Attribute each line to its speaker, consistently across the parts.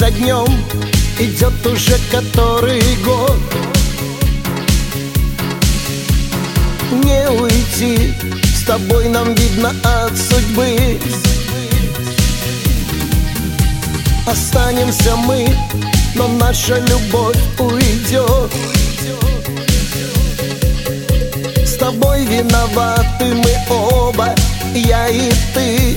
Speaker 1: за днем идет уже который год. Не уйти, с тобой нам видно от судьбы. Останемся мы, но наша любовь уйдет. С тобой виноваты мы оба, я и ты.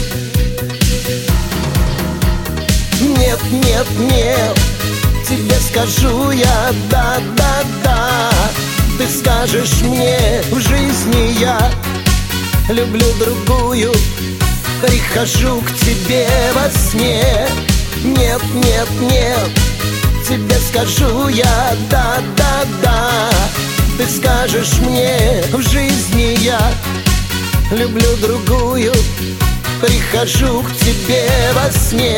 Speaker 1: Нет, нет, нет, тебе скажу я да, да, да. Ты скажешь мне, в жизни я люблю другую, прихожу к тебе во сне. Нет, нет, нет, тебе скажу я да, да, да. Ты скажешь мне, в жизни я люблю другую, прихожу к тебе во сне.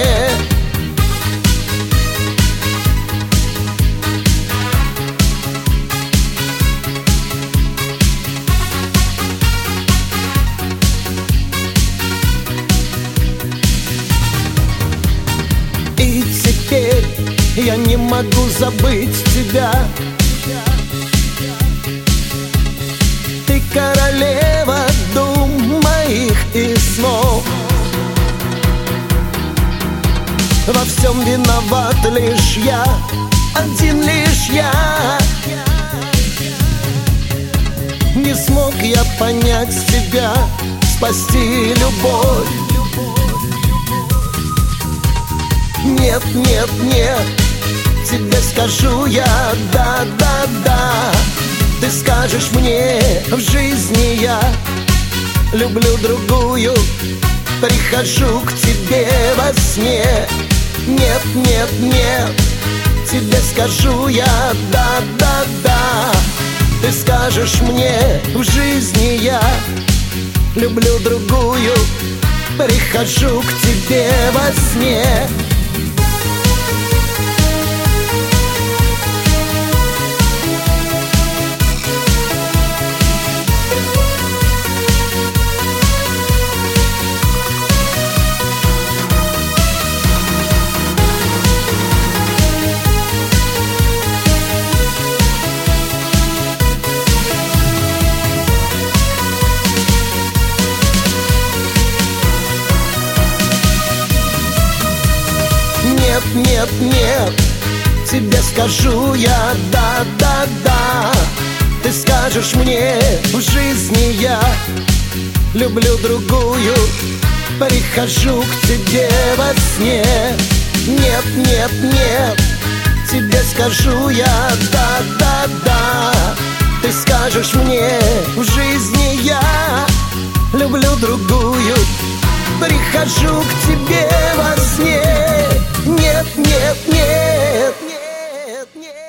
Speaker 1: И теперь я не могу забыть тебя. Ты королева дум моих и снов. Во всем виноват лишь я, один лишь я. Не смог я понять тебя, спасти любовь. Нет, нет, нет, тебе скажу я да, да, да. Ты скажешь мне, в жизни я люблю другую, прихожу к тебе во сне. Нет, нет, нет, тебе скажу я да, да, да. Ты скажешь мне, в жизни я люблю другую, прихожу к тебе во сне. Нет, нет, нет, тебе скажу я да, да, да. Ты скажешь мне, в жизни я люблю другую, прихожу к тебе во сне. Нет, нет, нет, тебе скажу я да, да, да. Ты скажешь мне, в жизни я люблю другую, прихожу к тебе во сне. Нет, нет, нет, нет, нет.